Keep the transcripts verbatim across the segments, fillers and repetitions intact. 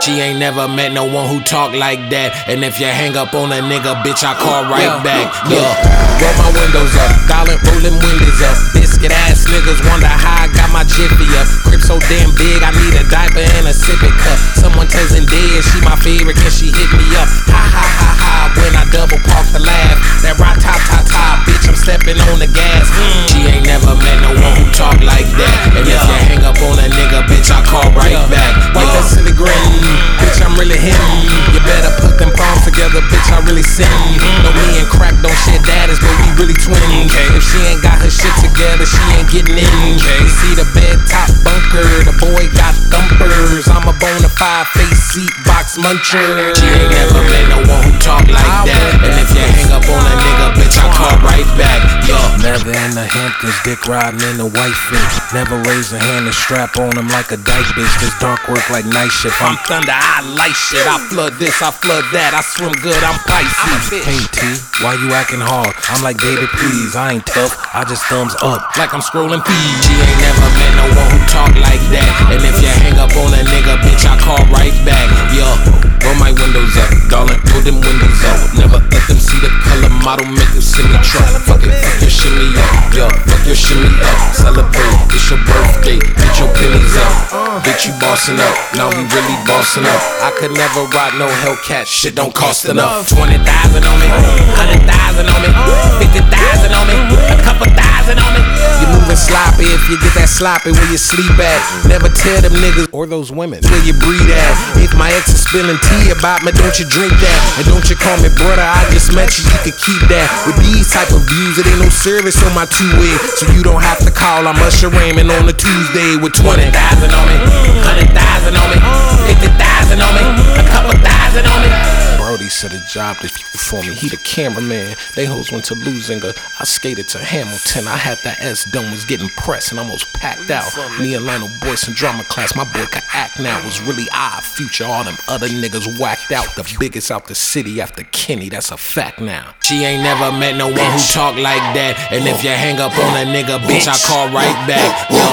She ain't never met no one who talk like that. And if you hang up on a nigga, bitch, I call right yeah. back. Yeah, roll my windows up, dollar rolling windows up. Biscuit ass niggas wonder how I got my jiffy up. Grip so damn big, I need a diaper and a sippy cup. Someone tells Zendaya she my favorite, can she hit me up? Ha ha ha ha, when I double park the laugh. That right ta ta ta, bitch, I'm stepping on the gas. Mm. She ain't never met no one who talk like that. And if you hang up on a nigga, bitch, I call right back. Like that silly grin. Bitch, I'm really him. You better put them palms together, bitch, I really sin. No, me and crack don't share daddies, but we really twins. If she ain't got her shit together, she ain't getting in. You see the bed top bunker, the boy got thumpers. I'm a bona fide face seat box muncher. She ain't never met no one who talk like that. And if you hang up on a nigga, bitch, I call right back. Yo. Never in the Hamptons, dick riding in the white fit. Never raise a hand and strap on him like a dyke bitch. This dark work like night shift. I'm thunder, I light shit. I flood this, I flood that. I swim good, I'm Pisces. Hey T, why you acting hard? I'm like, baby, please. I ain't tough, I just thumbs up like I'm scrolling feed. She ain't never met no one who talk like that. And if you hang up on a nigga, bitch, I call right back. Yo, roll my windows up, darling, roll them windows up. Never let them see the color model, make them see me truck. Fuck it, fuck your shimmy up, yo, fuck your shimmy up. Celebrate, it's your birthday, get your pennies up. Bitch, you bossing up, now we really bossing up. I could never ride no Hellcat, shit don't cost enough. Twenty thousand on me, hundred thousand on me, fifty thousand on me, a couple thousand on me. You moving sloppy if you get that sloppy where you sleep at. Never tell them niggas or those women where you breathe at. If my ex is spilling tea about me, don't you drink that. And don't you call me brother, I just met you, you can keep that. With these type of views, it ain't no service on my two-way, so you don't have to call, I'm Usher Raymond on a Tuesday with twenty thousand on me, hundred thousand on me, fifty thousand on me, a couple thousand on me. Brody said a job for me, he the cameraman. They hoes went to Luzinga, I skated to Hamilton. I had that S dome, was getting pressed and almost packed out. Me and Lionel Boyce in drama class, my boy could act now. It was really odd future, all them other niggas whacked out. The biggest out the city after Kenny, that's a fact now. She ain't never met no one who talk like that. And if you hang up on a nigga, bitch, I call right back. Yo.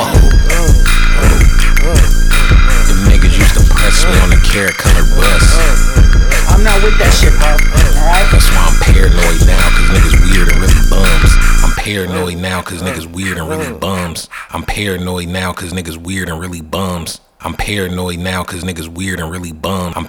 Them niggas used to press me on the carrot colored bus. I'm not with that shit, bro. Alright? That's why I'm paranoid now, cause niggas weird and really bums. I'm paranoid now, cause niggas weird and really bums. I'm paranoid now, cause niggas weird and really bums. I'm paranoid now, cause niggas weird and really bums. I'm